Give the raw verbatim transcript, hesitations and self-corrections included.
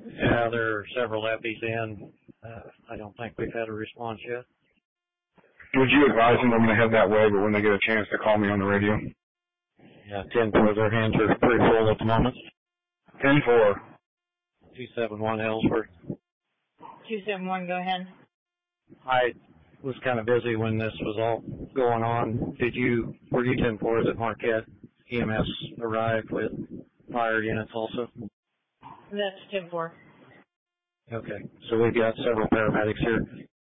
Yeah, there are several EPIs in. Uh, I don't think we've had a response yet. Would you advise them I'm going to head that way, but when they get a chance to call me on the radio? Yeah, ten four, their hands are pretty full at the moment. ten four. two seven one Ellsworth. two seven one, go ahead. I was kind of busy when this was all going on. Did you, were you ten four that Marquette E M S arrived with fire units also? That's ten four. Okay, so we've got several paramedics here.